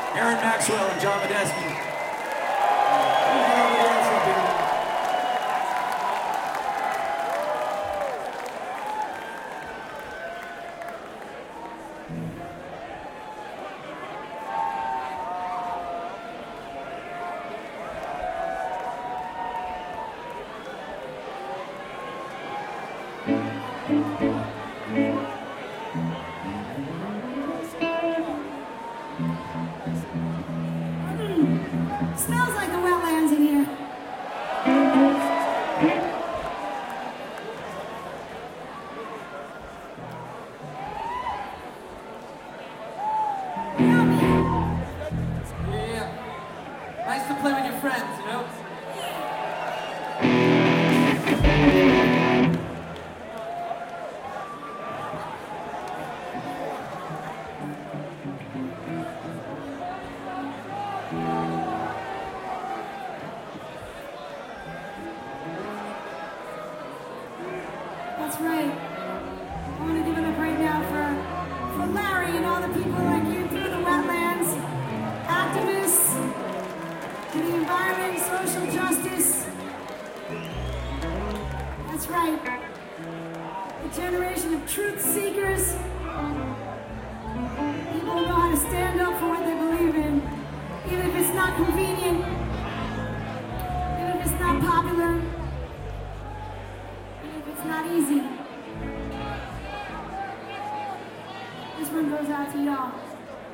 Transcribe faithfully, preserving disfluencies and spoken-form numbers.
Aaron Maxwell and John Medeski. Get over there for a bit. Smells like the wetlands in here. Yeah. Nice to play with your friends, you know? That's right. I want to give it up right now for, for Larry and all the people like you through the wetlands, activists for the environment, social justice. That's right. A generation of truth seekers. People who know how to stand up for what they believe in, even if it's not convenient, even if it's not popular. It's not easy. This one goes out to y'all.